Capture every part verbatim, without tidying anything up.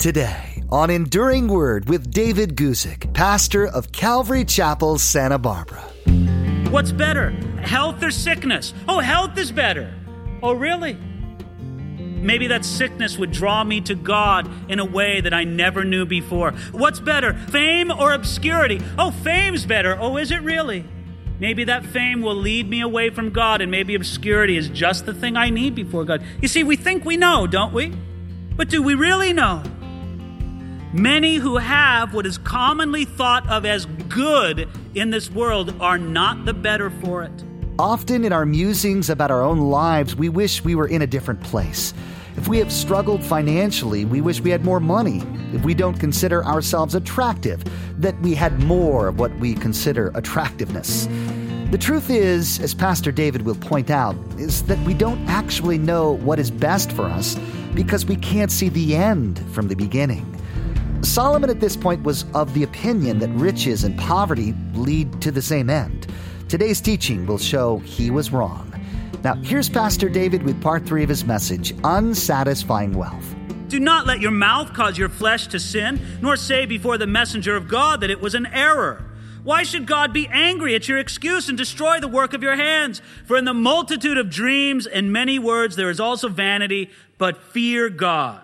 Today on Enduring Word with David Guzik, pastor of Calvary Chapel, Santa Barbara. What's better, health or sickness? Oh, health is better. Oh, really? Maybe that sickness would draw me to God in a way that I never knew before. What's better, fame or obscurity? Oh, fame's better. Oh, is it really? Maybe that fame will lead me away from God, and maybe obscurity is just the thing I need before God. You see, we think we know, don't we? But do we really know? Many who have what is commonly thought of as good in this world are not the better for it. Often in our musings about our own lives, we wish we were in a different place. If we have struggled financially, we wish we had more money. If we don't consider ourselves attractive, that we had more of what we consider attractiveness. The truth is, as Pastor David will point out, is that we don't actually know what is best for us because we can't see the end from the beginning. Solomon at this point was of the opinion that riches and poverty lead to the same end. Today's teaching will show he was wrong. Now, here's Pastor David with part three of his message, Unsatisfying Wealth. Do not let your mouth cause your flesh to sin, nor say before the messenger of God that it was an error. Why should God be angry at your excuse and destroy the work of your hands? For in the multitude of dreams and many words there is also vanity, but fear God.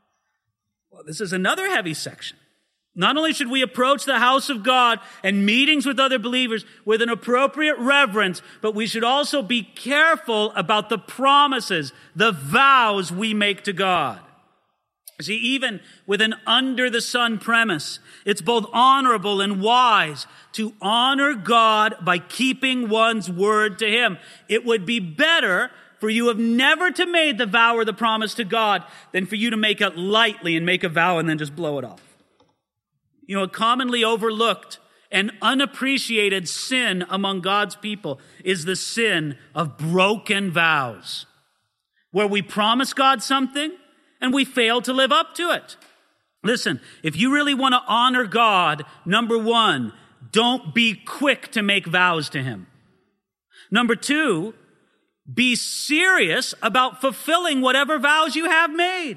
Well, this is another heavy section. Not only should we approach the house of God and meetings with other believers with an appropriate reverence, but we should also be careful about the promises, the vows we make to God. See, even with an under-the-sun premise, it's both honorable and wise to honor God by keeping one's word to Him. It would be better for you have never to made the vow or the promise to God than for you to make it lightly and make a vow and then just blow it off. You know, a commonly overlooked and unappreciated sin among God's people is the sin of broken vows, where we promise God something and we fail to live up to it. Listen, if you really want to honor God, number one, don't be quick to make vows to Him. Number two, be serious about fulfilling whatever vows you have made.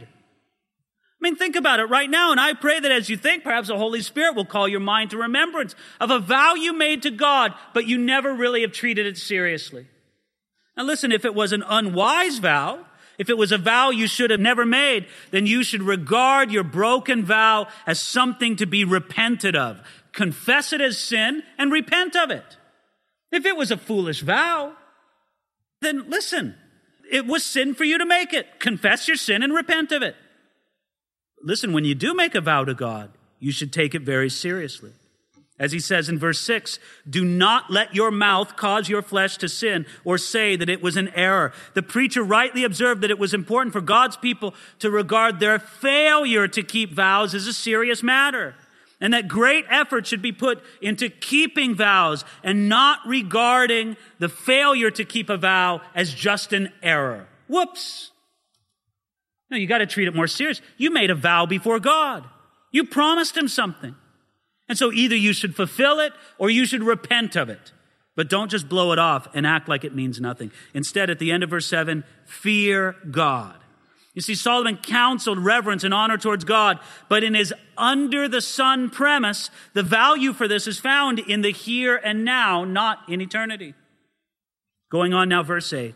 I mean, think about it right now, and I pray that as you think, perhaps the Holy Spirit will call your mind to remembrance of a vow you made to God, but you never really have treated it seriously. Now listen, if it was an unwise vow, if it was a vow you should have never made, then you should regard your broken vow as something to be repented of. Confess it as sin and repent of it. If it was a foolish vow, then listen, it was sin for you to make it. Confess your sin and repent of it. Listen, when you do make a vow to God, you should take it very seriously. As he says in verse six, do not let your mouth cause your flesh to sin or say that it was an error. The preacher rightly observed that it was important for God's people to regard their failure to keep vows as a serious matter, and that great effort should be put into keeping vows and not regarding the failure to keep a vow as just an error. Whoops. No, you got to treat it more serious. You made a vow before God. You promised Him something. And so either you should fulfill it or you should repent of it. But don't just blow it off and act like it means nothing. Instead, at the end of verse seven, fear God. You see, Solomon counseled reverence and honor towards God, but in his under-the-sun premise, the value for this is found in the here and now, not in eternity. Going on now, verse eight.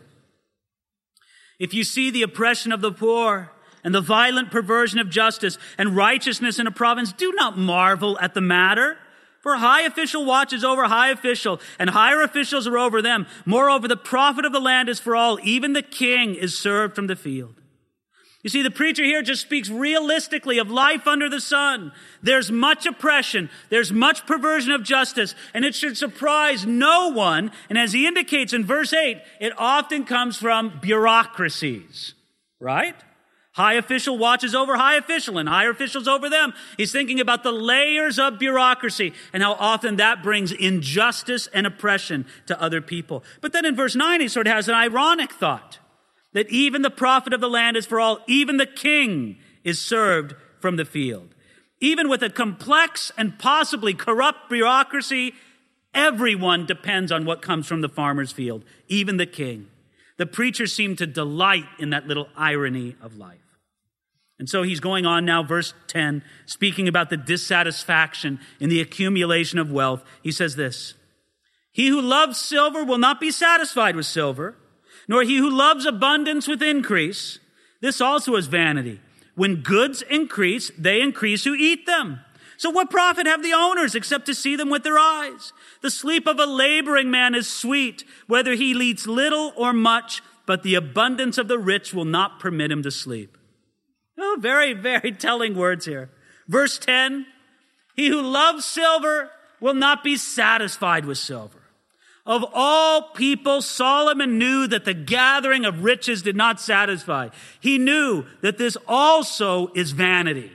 If you see the oppression of the poor and the violent perversion of justice and righteousness in a province, do not marvel at the matter. For a high official watches over a high official, and higher officials are over them. Moreover, the profit of the land is for all. Even the king is served from the field. You see, the preacher here just speaks realistically of life under the sun. There's much oppression. There's much perversion of justice. And it should surprise no one. And as he indicates in verse eight, it often comes from bureaucracies, right? High official watches over high official and higher officials over them. He's thinking about the layers of bureaucracy and how often that brings injustice and oppression to other people. But then in verse nine, he sort of has an ironic thought. That even the profit of the land is for all, even the king is served from the field. Even with a complex and possibly corrupt bureaucracy, everyone depends on what comes from the farmer's field, even the king. The preacher seemed to delight in that little irony of life. And so he's going on now, verse ten, speaking about the dissatisfaction in the accumulation of wealth. He says this, "He who loves silver will not be satisfied with silver, nor he who loves abundance with increase. This also is vanity. When goods increase, they increase who eat them. So what profit have the owners except to see them with their eyes? The sleep of a laboring man is sweet, whether he eats little or much, but the abundance of the rich will not permit him to sleep." Oh, very, very telling words here. Verse ten, "He who loves silver will not be satisfied with silver." Of all people, Solomon knew that the gathering of riches did not satisfy. He knew that this also is vanity.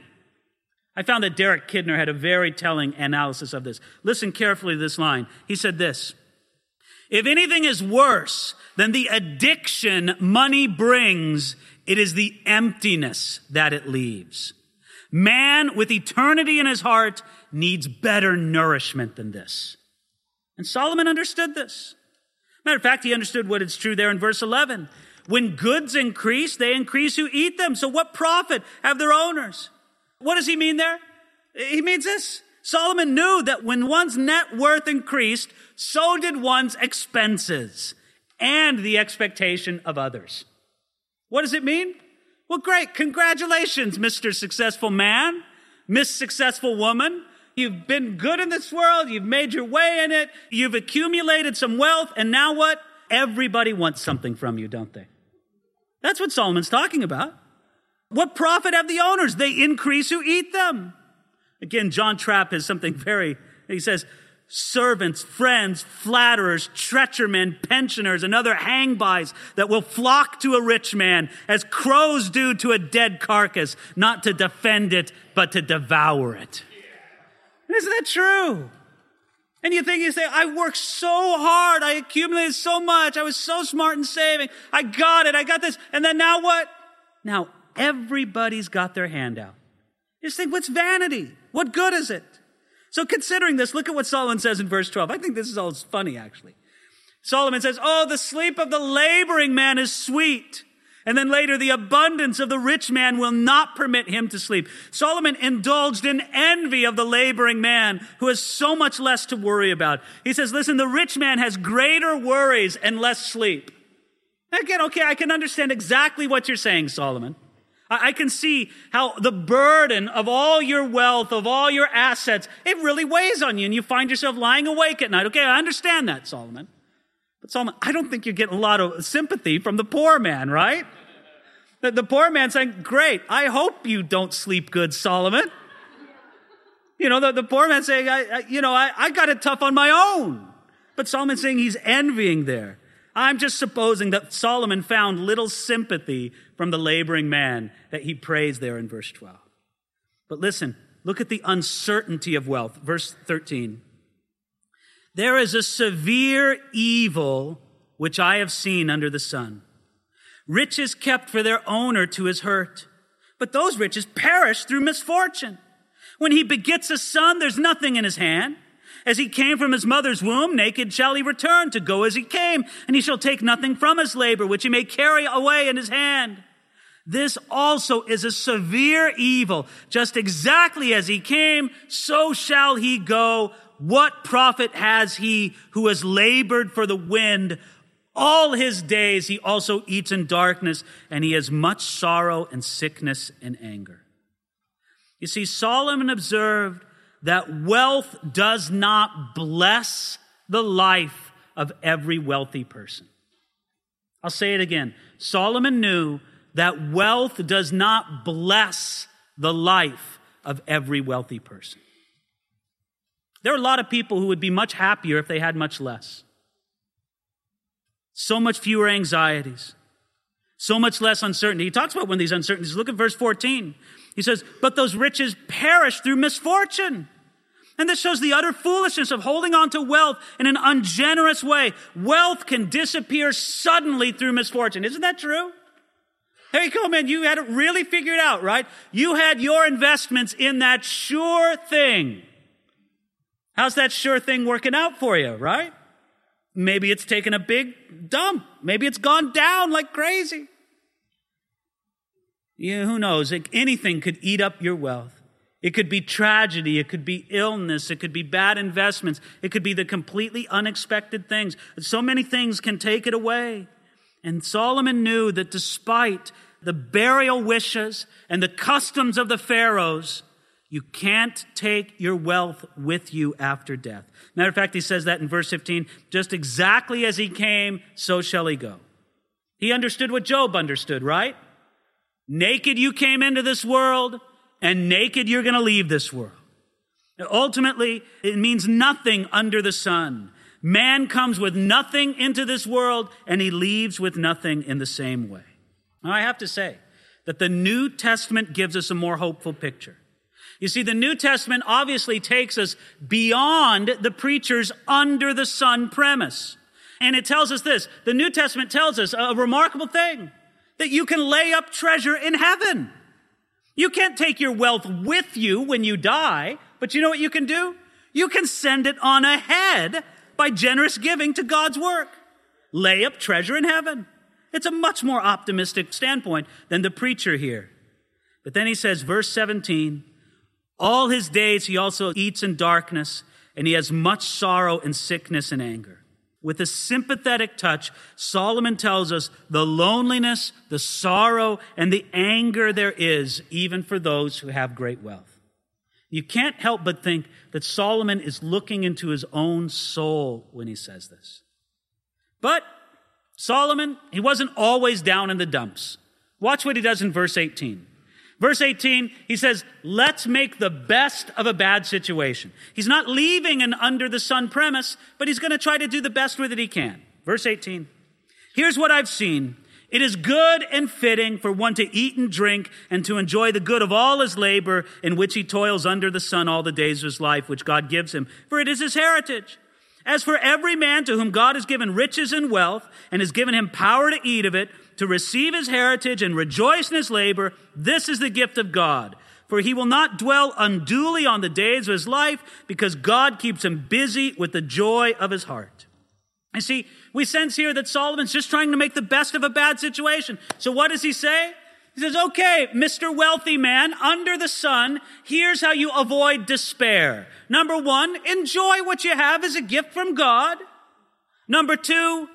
I found that Derek Kidner had a very telling analysis of this. Listen carefully to this line. He said this, "If anything is worse than the addiction money brings, it is the emptiness that it leaves. Man with eternity in his heart needs better nourishment than this." And Solomon understood this. Matter of fact, he understood what is true there in verse eleven. When goods increase, they increase who eat them. So what profit have their owners? What does he mean there? He means this. Solomon knew that when one's net worth increased, so did one's expenses and the expectation of others. What does it mean? Well, great. Congratulations, Mister Successful Man, Miss Successful Woman. You've been good in this world. You've made your way in it. You've accumulated some wealth. And now what? Everybody wants something from you, don't they? That's what Solomon's talking about. What profit have the owners? They increase who eat them. Again, John Trapp has something very, he says, servants, friends, flatterers, treachermen, pensioners, and other hang-bys that will flock to a rich man as crows do to a dead carcass, not to defend it, but to devour it. Isn't that true? And you think, you say, I worked so hard. I accumulated so much. I was so smart in saving. I got it. I got this. And then now what? Now everybody's got their hand out. You just think, what's vanity? What good is it? So considering this, look at what Solomon says in verse twelve. I think this is all funny, actually. Solomon says, "Oh, the sleep of the laboring man is sweet." And then later, the abundance of the rich man will not permit him to sleep. Solomon indulged in envy of the laboring man who has so much less to worry about. He says, listen, the rich man has greater worries and less sleep. Again, okay, I can understand exactly what you're saying, Solomon. I, I can see how the burden of all your wealth, of all your assets, it really weighs on you and you find yourself lying awake at night. Okay, I understand that, Solomon. But Solomon, I don't think you're getting a lot of sympathy from the poor man, right? The, the poor man saying, great, I hope you don't sleep good, Solomon. You know, the, the poor man saying, I, I, you know, I, I got it tough on my own. But Solomon's saying he's envying there. I'm just supposing that Solomon found little sympathy from the laboring man that he praised there in verse twelve. But listen, look at the uncertainty of wealth. Verse thirteen. There is a severe evil which I have seen under the sun. Riches kept for their owner to his hurt, but those riches perish through misfortune. When he begets a son, there's nothing in his hand. As he came from his mother's womb, naked shall he return to go as he came, and he shall take nothing from his labor, which he may carry away in his hand. This also is a severe evil. Just exactly as he came, so shall he go. What profit has he who has labored for the wind? All his days he also eats in darkness, and he has much sorrow and sickness and anger. You see, Solomon observed that wealth does not bless the life of every wealthy person. I'll say it again. Solomon knew that wealth does not bless the life of every wealthy person. There are a lot of people who would be much happier if they had much less. So much fewer anxieties. So much less uncertainty. He talks about one of these uncertainties. Look at verse fourteen. He says, but those riches perish through misfortune. And this shows the utter foolishness of holding on to wealth in an ungenerous way. Wealth can disappear suddenly through misfortune. Isn't that true? There you go, man. You had it really figured out, right? You had your investments in that sure thing. How's that sure thing working out for you, right? Maybe it's taken a big dump. Maybe it's gone down like crazy. You, who knows? It, anything could eat up your wealth. It could be tragedy. It could be illness. It could be bad investments. It could be the completely unexpected things. So many things can take it away. And Solomon knew that despite the burial wishes and the customs of the pharaohs, you can't take your wealth with you after death. Matter of fact, he says that in verse fifteen, just exactly as he came, so shall he go. He understood what Job understood, right? Naked you came into this world, and naked you're going to leave this world. Ultimately, it means nothing under the sun. Man comes with nothing into this world, and he leaves with nothing in the same way. Now, I have to say that the New Testament gives us a more hopeful picture. You see, the New Testament obviously takes us beyond the preacher's under the sun premise. And it tells us this. The New Testament tells us a remarkable thing, that you can lay up treasure in heaven. You can't take your wealth with you when you die, but you know what you can do? You can send it on ahead by generous giving to God's work. Lay up treasure in heaven. It's a much more optimistic standpoint than the preacher here. But then he says, verse seventeen, all his days he also eats in darkness, and he has much sorrow and sickness and anger. With a sympathetic touch, Solomon tells us the loneliness, the sorrow, and the anger there is, even for those who have great wealth. You can't help but think that Solomon is looking into his own soul when he says this. But Solomon, he wasn't always down in the dumps. Watch what he does in verse eighteen. Verse eighteen, he says, let's make the best of a bad situation. He's not leaving an under the sun premise, but he's going to try to do the best with it he can. Verse eighteen, here's what I've seen. It is good and fitting for one to eat and drink and to enjoy the good of all his labor in which he toils under the sun all the days of his life, which God gives him, for it is his heritage. As for every man to whom God has given riches and wealth and has given him power to eat of it, to receive his heritage and rejoice in his labor, this is the gift of God. For he will not dwell unduly on the days of his life, because God keeps him busy with the joy of his heart. You see, we sense here that Solomon's just trying to make the best of a bad situation. So what does he say? He says, okay, Mister Wealthy Man, under the sun, here's how you avoid despair. Number one, enjoy what you have as a gift from God. Number two,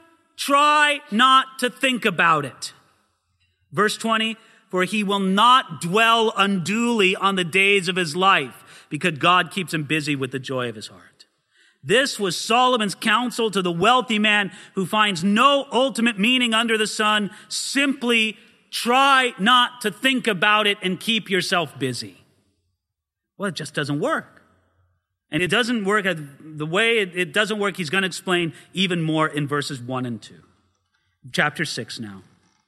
try not to think about it. Verse twenty, for he will not dwell unduly on the days of his life, because God keeps him busy with the joy of his heart. This was Solomon's counsel to the wealthy man who finds no ultimate meaning under the sun. Simply try not to think about it and keep yourself busy. Well, it just doesn't work. And it doesn't work the way it, it doesn't work. He's going to explain even more in verses one and two. Chapter six now.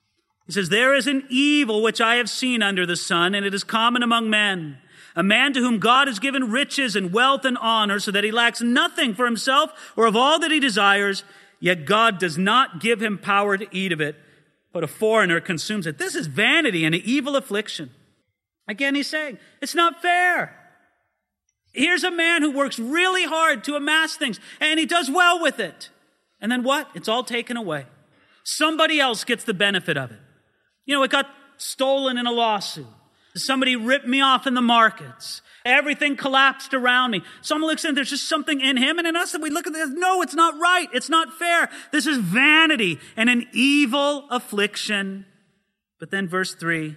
He says, there is an evil which I have seen under the sun, and it is common among men. A man to whom God has given riches and wealth and honor, so that he lacks nothing for himself or of all that he desires, yet God does not give him power to eat of it, but a foreigner consumes it. This is vanity and an evil affliction. Again, he's saying, it's not fair. Here's a man who works really hard to amass things, and he does well with it. And then what? It's all taken away. Somebody else gets the benefit of it. You know, it got stolen in a lawsuit. Somebody ripped me off in the markets. Everything collapsed around me. Someone looks in, there's just something in him and in us that we look at this. No, it's not right. It's not fair. This is vanity and an evil affliction. But then verse three,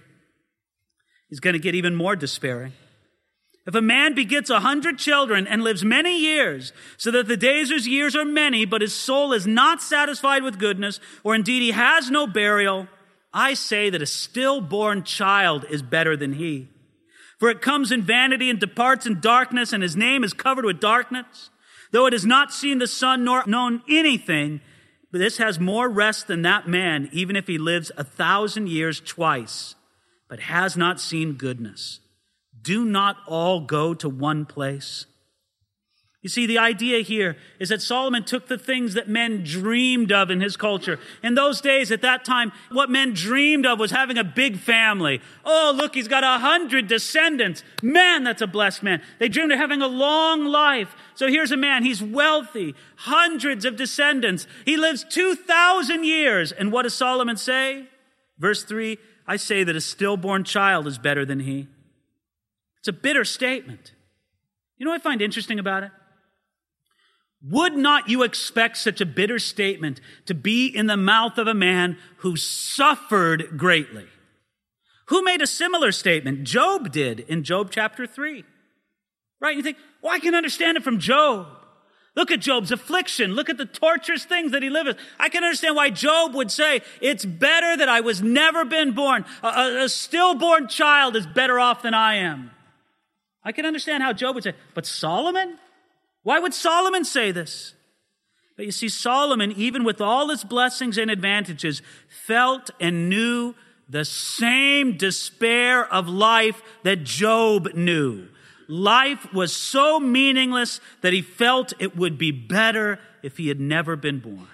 he's going to get even more despairing. If a man begets a hundred children and lives many years, so that the days of his years are many, but his soul is not satisfied with goodness, or indeed he has no burial, I say that a stillborn child is better than he. For it comes in vanity and departs in darkness, and his name is covered with darkness. Though it has not seen the sun nor known anything, but this has more rest than that man, even if he lives a thousand years twice, but has not seen goodness. Do not all go to one place? You see, the idea here is that Solomon took the things that men dreamed of in his culture. In those days, at that time, what men dreamed of was having a big family. Oh, look, he's got a hundred descendants. Man, that's a blessed man. They dreamed of having a long life. So here's a man, he's wealthy, hundreds of descendants. He lives two thousand years. And what does Solomon say? Verse three, I say that a stillborn child is better than he. It's a bitter statement. You know what I find interesting about it? Would not you expect such a bitter statement to be in the mouth of a man who suffered greatly? Who made a similar statement? Job did in Job chapter three. Right? You think, well, I can understand it from Job. Look at Job's affliction. Look at the torturous things that he lived with. I can understand why Job would say, it's better that I was never been born. A, a, a stillborn child is better off than I am. I can understand how Job would say, but Solomon? Why would Solomon say this? But you see, Solomon, even with all his blessings and advantages, felt and knew the same despair of life that Job knew. Life was so meaningless that he felt it would be better if he had never been born.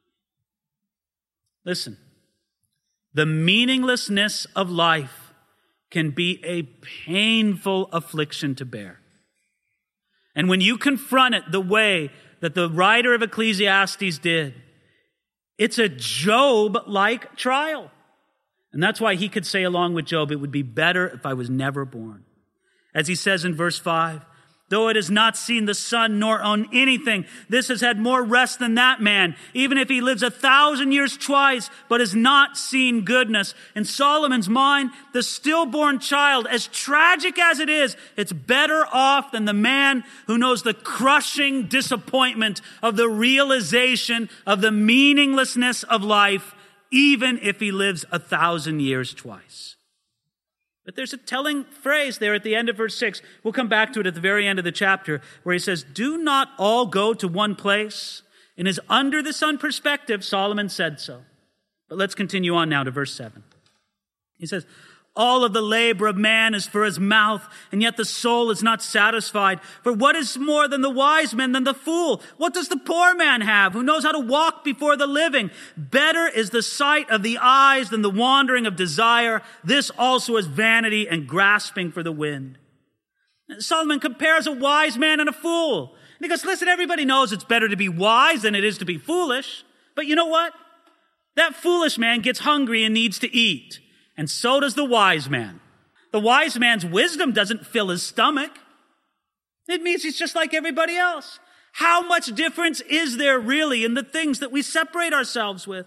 Listen, the meaninglessness of life can be a painful affliction to bear. And when you confront it the way that the writer of Ecclesiastes did, it's a Job-like trial. And that's why he could say along with Job, it would be better if I was never born. As he says in verse five, though it has not seen the sun nor owned anything, this has had more rest than that man, even if he lives a thousand years twice, but has not seen goodness. In Solomon's mind, the stillborn child, as tragic as it is, it's better off than the man who knows the crushing disappointment of the realization of the meaninglessness of life, even if he lives a thousand years twice. But there's a telling phrase there at the end of verse six. We'll come back to it at the very end of the chapter where he says, do not all go to one place. In his under the sun perspective, Solomon said so. But let's continue on now to verse seven. He says, all of the labor of man is for his mouth, and yet the soul is not satisfied. For what is more than the wise man than the fool? What does the poor man have who knows how to walk before the living? Better is the sight of the eyes than the wandering of desire. This also is vanity and grasping for the wind. Solomon compares a wise man and a fool. And he goes, listen, everybody knows it's better to be wise than it is to be foolish. But you know what? That foolish man gets hungry and needs to eat. And so does the wise man. The wise man's wisdom doesn't fill his stomach. It means he's just like everybody else. How much difference is there really in the things that we separate ourselves with?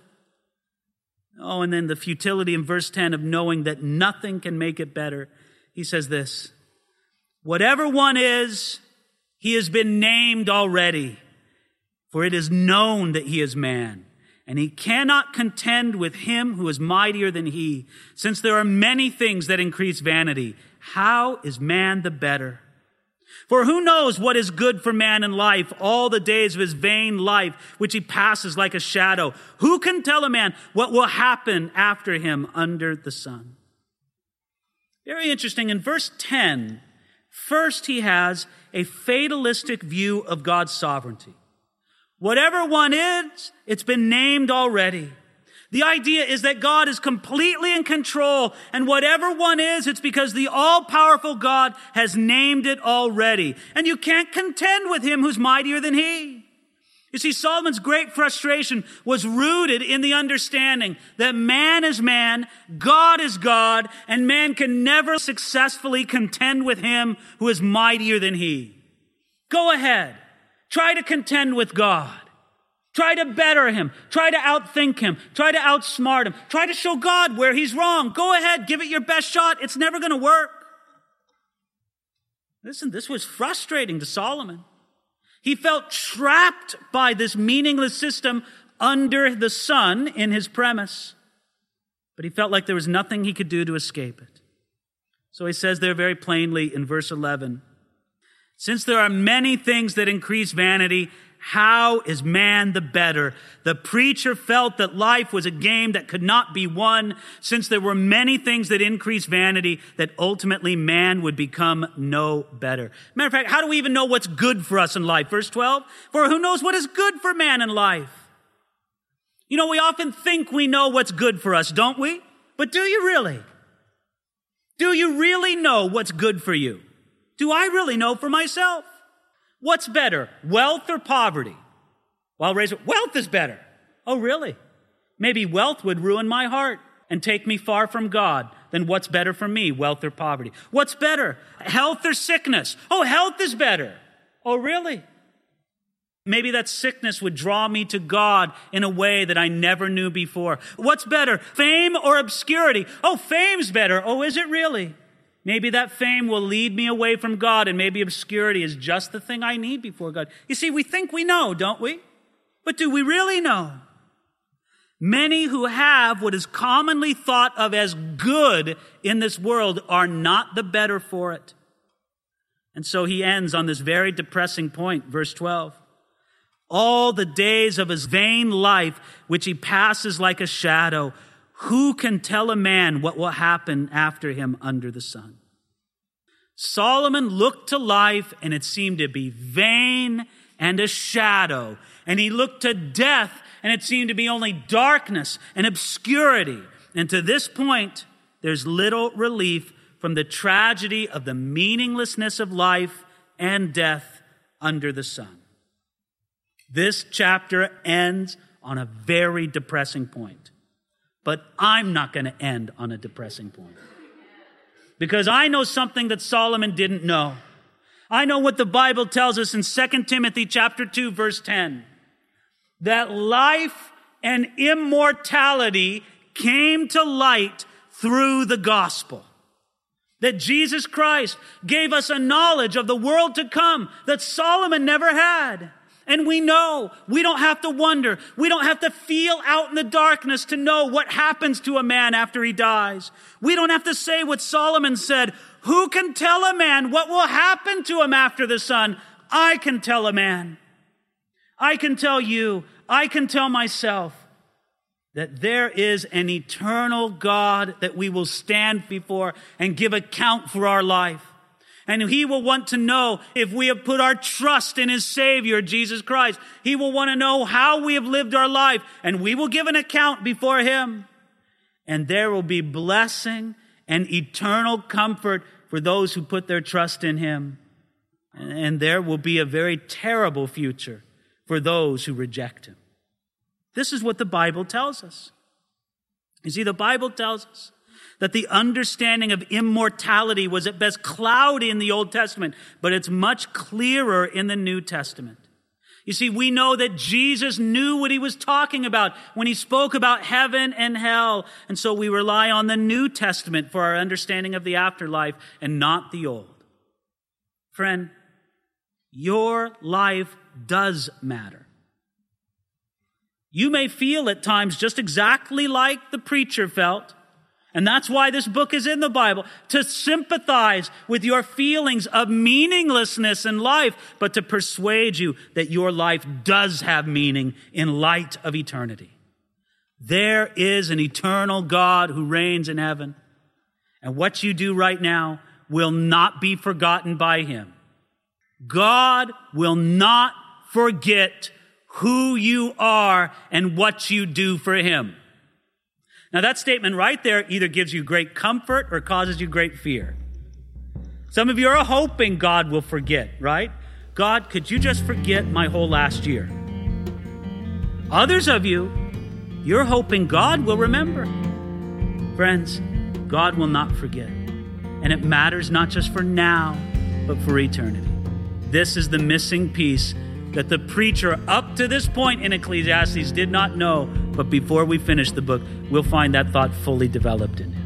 Oh, and then the futility in verse ten of knowing that nothing can make it better. He says this, whatever one is, he has been named already, for it is known that he is man. And he cannot contend with him who is mightier than he, since there are many things that increase vanity. How is man the better? For who knows what is good for man in life, all the days of his vain life, which he passes like a shadow? Who can tell a man what will happen after him under the sun? Very interesting. In verse ten, first he has a fatalistic view of God's sovereignty. Whatever one is, it's been named already. The idea is that God is completely in control, and whatever one is, it's because the all-powerful God has named it already. And you can't contend with him who's mightier than he. You see, Solomon's great frustration was rooted in the understanding that man is man, God is God, and man can never successfully contend with him who is mightier than he. Go ahead. Try to contend with God. Try to better him. Try to outthink him. Try to outsmart him. Try to show God where he's wrong. Go ahead. Give it your best shot. It's never going to work. Listen, this was frustrating to Solomon. He felt trapped by this meaningless system under the sun in his premise. But he felt like there was nothing he could do to escape it. So he says there very plainly in verse eleven, since there are many things that increase vanity, how is man the better? The preacher felt that life was a game that could not be won, since there were many things that increase vanity, that ultimately man would become no better. Matter of fact, how do we even know what's good for us in life? Verse twelve, for who knows what is good for man in life? You know, we often think we know what's good for us, don't we? But do you really? Do you really know what's good for you? Do I really know for myself? What's better, wealth or poverty? Well, raise it. Wealth is better. Oh, really? Maybe wealth would ruin my heart. and take me far from God, then what's better for me, wealth or poverty? What's better, health or sickness? Oh, health is better. Oh, really? Maybe that sickness would draw me to God in a way that I never knew before. What's better, fame or obscurity? Oh, fame's better. Oh, is it really? Maybe that fame will lead me away from God, and maybe obscurity is just the thing I need before God. You see, we think we know, don't we? But do we really know? Many who have what is commonly thought of as good in this world are not the better for it. And so he ends on this very depressing point, verse twelve. All the days of his vain life, which he passes like a shadow, who can tell a man what will happen after him under the sun? Solomon looked to life, and it seemed to be vain and a shadow. And he looked to death, and it seemed to be only darkness and obscurity. And to this point, there's little relief from the tragedy of the meaninglessness of life and death under the sun. This chapter ends on a very depressing point. But I'm not going to end on a depressing point. Because I know something that Solomon didn't know. I know what the Bible tells us in Second Timothy chapter two, verse ten. That life and immortality came to light through the gospel. That Jesus Christ gave us a knowledge of the world to come that Solomon never had. And we know, we don't have to wonder, we don't have to feel out in the darkness to know what happens to a man after he dies. We don't have to say what Solomon said, who can tell a man what will happen to him after the sun? I can tell a man. I can tell you, I can tell myself that there is an eternal God that we will stand before and give account for our life. And he will want to know if we have put our trust in his Savior, Jesus Christ. He will want to know how we have lived our life, and we will give an account before him. And there will be blessing and eternal comfort for those who put their trust in him. And there will be a very terrible future for those who reject him. This is what the Bible tells us. You see, the Bible tells us that the understanding of immortality was at best cloudy in the Old Testament, but it's much clearer in the New Testament. You see, we know that Jesus knew what he was talking about when he spoke about heaven and hell, and so we rely on the New Testament for our understanding of the afterlife and not the Old. Friend, your life does matter. You may feel at times just exactly like the preacher felt, and that's why this book is in the Bible, to sympathize with your feelings of meaninglessness in life, but to persuade you that your life does have meaning in light of eternity. There is an eternal God who reigns in heaven, and what you do right now will not be forgotten by him. God will not forget who you are and what you do for him. Now that statement right there either gives you great comfort or causes you great fear. Some of you are hoping God will forget, right? God, could you just forget my whole last year? Others of you, you're hoping God will remember. Friends, God will not forget. And it matters not just for now, but for eternity. This is the missing piece that the preacher up to this point in Ecclesiastes did not know, but before we finish the book, we'll find that thought fully developed in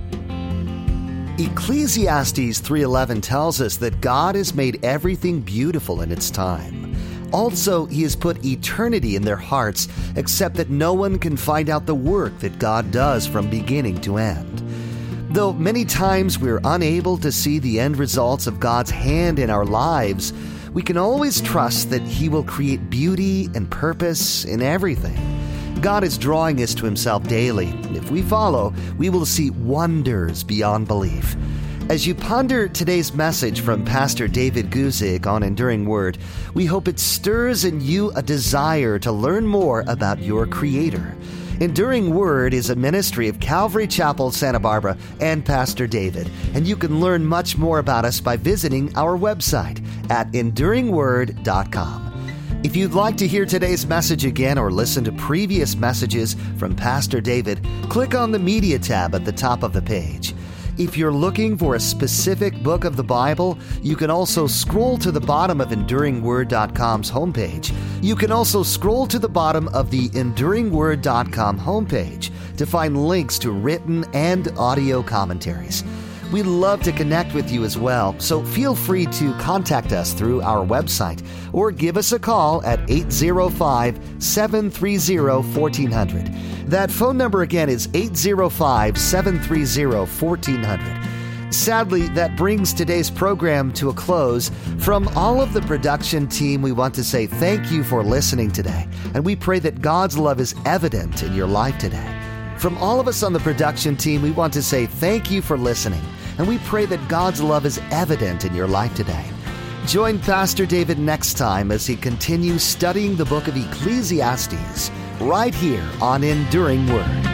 him. Ecclesiastes three eleven tells us that God has made everything beautiful in its time. Also, he has put eternity in their hearts, except that no one can find out the work that God does from beginning to end. Though many times we're unable to see the end results of God's hand in our lives, we can always trust that he will create beauty and purpose in everything. God is drawing us to himself daily. If we follow, we will see wonders beyond belief. As you ponder today's message from Pastor David Guzik on Enduring Word, we hope it stirs in you a desire to learn more about your Creator. Enduring Word is a ministry of Calvary Chapel, Santa Barbara, and Pastor David, and you can learn much more about us by visiting our website at enduring word dot com. If you'd like to hear today's message again or listen to previous messages from Pastor David, click on the Media tab at the top of the page. If you're looking for a specific book of the Bible, you can also scroll to the bottom of enduring word dot com's homepage. You can also scroll to the bottom of the enduring word dot com homepage to find links to written and audio commentaries. We'd love to connect with you as well, so feel free to contact us through our website or give us a call at eight zero five, seven three zero, one four zero zero. That phone number again is eight zero five, seven three zero, one four zero zero. Sadly, that brings today's program to a close. From all of the production team, we want to say thank you for listening today, and we pray that God's love is evident in your life today. From all of us on the production team, we want to say thank you for listening, and we pray that God's love is evident in your life today. Join Pastor David next time as he continues studying the book of Ecclesiastes right here on Enduring Word.